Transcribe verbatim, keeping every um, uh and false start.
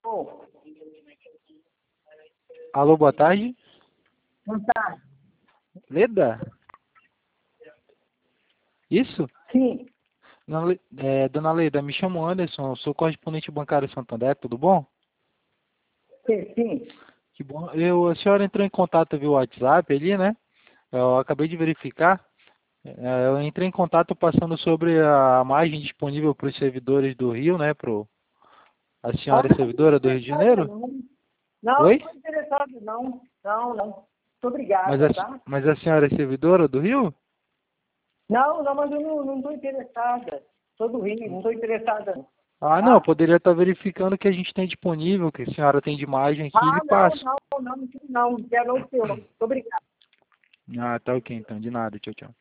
Alô, Alô, boa tarde. boa tarde. Leda? Isso? Sim, Dona Le- é, Dona Leda, me chamo Anderson, sou correspondente bancário Santander, tudo bom? sim, sim. Que bom. Eu, a senhora entrou em contato via WhatsApp ali, né? Eu acabei de verificar. É, eu entrei em contato passando sobre a margem disponível para os servidores do Rio, né? Pro, a Ah, senhora é não servidora do estou Rio de interessada, Janeiro? não. Não, não Oi? estou interessado, não. Não, não. Muito Mas obrigada, a, tá? mas a senhora é servidora do Rio? Não, não, mas eu não estou interessada. Sou do Rio, não estou interessada, não. Ah, não, eu Tá? poderia estar verificando o que a gente tem disponível, que a senhora tem de margem aqui e Ah, lhe não, passo. não, não, não, não quero o seu. Muito obrigada. Ah, tá ok então, de nada, tchau, tchau.